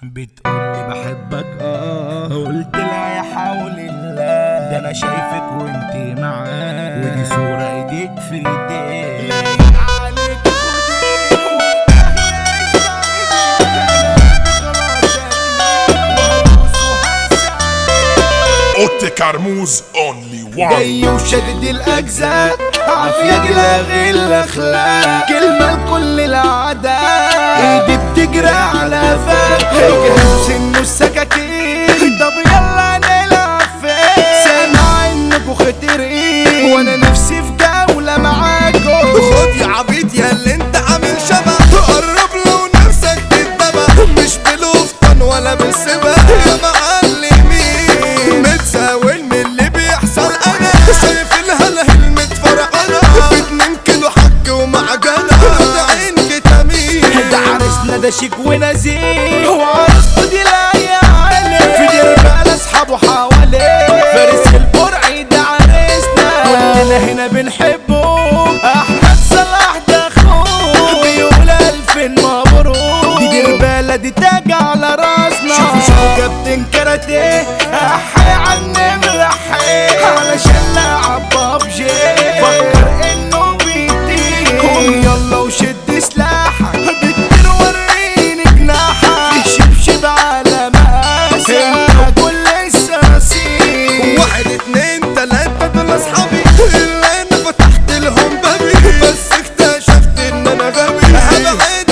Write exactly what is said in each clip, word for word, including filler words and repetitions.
بتقولي بحبك اه قلت لا يا حول الله، ده انا شايفك وانتي معاه ودي صورة ايديك في ايديك لايق عليك اوتي كرموز اونلي وان جاي وشدد الاجزاء عافية جلاغي الاخلاق كلمة لكل الاعداء ايدي بتجري على قفاك جهاز سنه السكاكين طب يلا نلعب فين سامع انكوا خطرين وانا نفسي في جولة معاكوا خد يا عبيط يا اللي انت عامل شبه قرب لو نفسك تتبع مش بلوفتن ولا بالسبا يا معلمين متساوي من اللي بيحصل انا شايف الهلهل متفرقنا في اتنين كيلو حك ومعجنة ده عين كتامين ده عرسنا ده شيك ونزيه وعرسته دي لايقة عليه في دير بقى اصحابه حواليه فارس البرعي ده عرسنا كلنا هنا بنحبه احمد صلاح ده اخوه بيقول الف مبروك دي دير بلدي تاج على راسنا شوفوا شوفوا كابتن كاراتيه احي عالنمر احي علشان لعب بابجي فكر انه بيطير قوم يلا وشد سلاحك بتطير وريني جناحك شبشب على مقاسك كل الصراصير واحد اتنين تلاتة دول اصحابي اللي انا فتحت لهم بابي بس اكتشفت ان انا غبي هبعد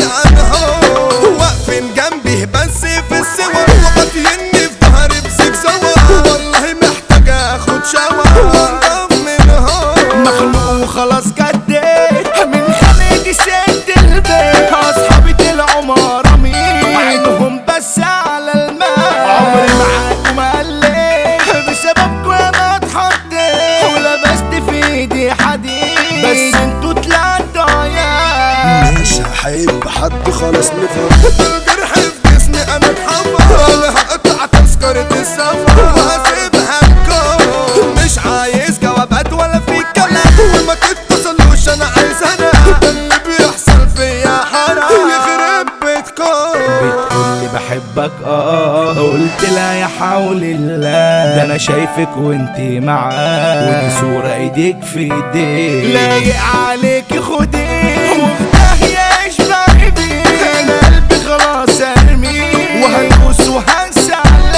عنهم واقفين جنبي بس في السوا وقاتليني في ظهري بسكسوا والله محتاج اخد شوا وانضم منهم مخلوق وخلاص جديت من خليجي سد البيت اصحابي طلعوا مرامين عينهم بس على الماء عمري معاكم قلت بسببكم انا اتحطيت ولبست في ايدي حديد بس انتوا طلعتوا عيال مش هحب حد خلاص نفهم الجرح في جسمي انا اتحمر انا هقطع تذكرة السفر وهسيبها لكم مش عايز جوابات ولا في كلام وما تتصلوش انا عايز انا ده اللي بيحصل فيا حرام يخرب بيتكم بتقولي بحبك اه قلت لا يا حول الله، ده انا شايفك وانتي معاه ودي صورة ايديك في ايديك لايق عليك خديه وفتح يا اشبعي بيه انا قلبي خلاص ارميه وهلبس وهنسى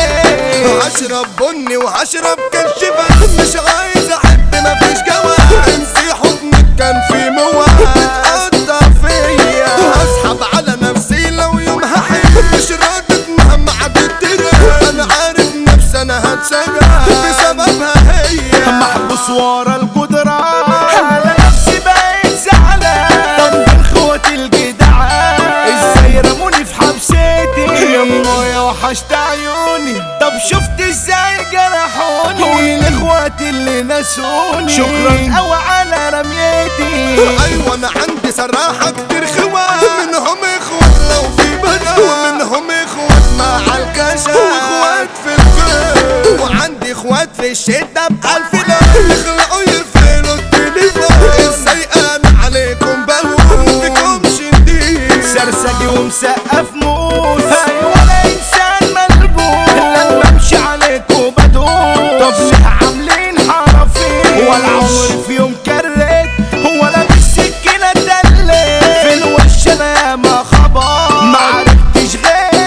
عليه هشرب بني وهشرب كشبة مش عايز احب مفيش جواب انسي حضنك كان في مواد بتقطع فيا هسحب على نفسي لو يوم هحب مش راضت مهما عدت انا عارف نفسي انا هتسجع بسببها هي محبوس ورا القدرة على نفسي بقيت زعلان طب من اخواتي الجدعان ازاي رموني في حبستي يما يا وحشت عيوني طب شفت ازاي جرحوني قولي لاخواتي اللي نسوني شكرا قوي على رميتي ايوه انا عندي صراحة كتير خوات منهم اخوات لو في بنات ومنهم اخوات مع الكشف واخوات في البيت وعندي اخوات في الشدة بألف لون يخلقوا يفعلوا التليفون ازاي انا عليكم بهون فيكم شديد سرسجي ومسقف موس ايوه انا انسان ملبوس لما امشي عليكوا بدوس طب ليه عاملين حرفين ولا عمري في يوم كريت ولا بالسكينه دليت في الوش انا ياما خبر ما عرفتش غير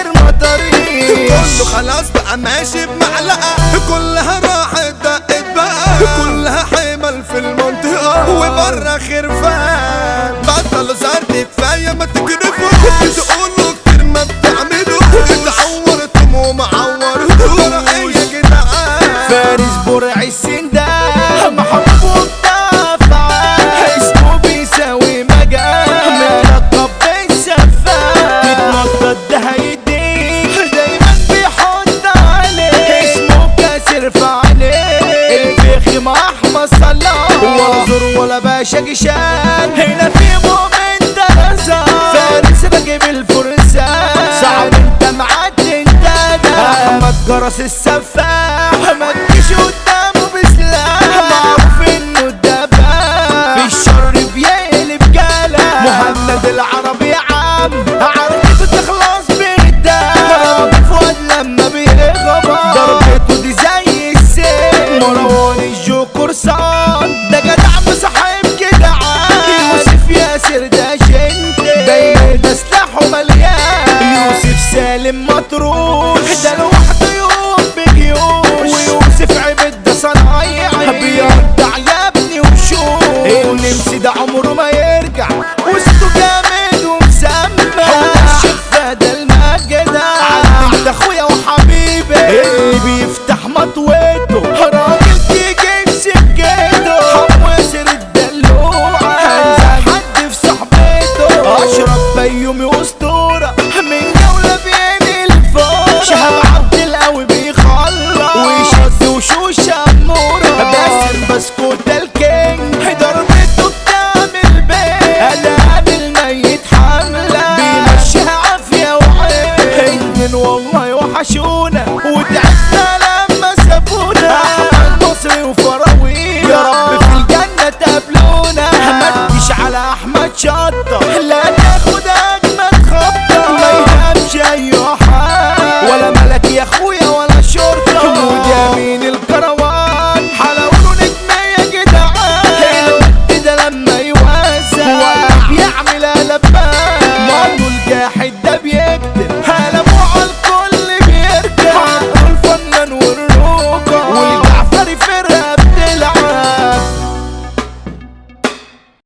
مطريق كله خلاص بقى ماشي بمعلقة كلها راحت دقت بقى كلها حمل في المنطقة وبره خرفان بطلوا زرد كفاية ما تكرفوا تقولوا كتير ما بتعملوا اتعورتم وما عورتوش يا جدعان فارس برعي السندان محبوب وبتاع اسمه بيساوي مجال ملقب بالسفاح تتنطط ده هيديك دايما بيحط عليه اسمه كاسر في عليه الفخم احمد صلاح ولا زور ولا باشا جشان هنا في مؤمن درزة فارس راكب الفرسان صعب انت معدي انت ده احمد جرس السفاح ما تجيش قدامه بسلاح معروف انه الدباب في الشر بيقلب جلال مهند العربي عام عرفته تخلص بالدم سالم مطروش ده لوحده يوم بجيوش ويوسف عبد ده صنايعي بيرجع يا ابني وشوش النمسي ده عمره ما يرجع وسطه جامد ومسمى وده الشفة ده المجدة عندك ده اخويا وحبيبي اللي بيفتح مطوته راجل تيجي بسكته حموسر الدلوعة هنزل حد في صحبته اشرب بيومي اسطورة من جولة بين الفور شهاب عبد القوي بيخلص ويشد وشوش امورة باسم بسكوت الكينج ضربته بتعمل بيه قلقان الميت حملة بيمشيها عافية وعين والله وحشونا وتعبنا لما سابونا احمد مصري وفراوينا يا رب في الجنة تقابلونا ما تجيش على احمد شط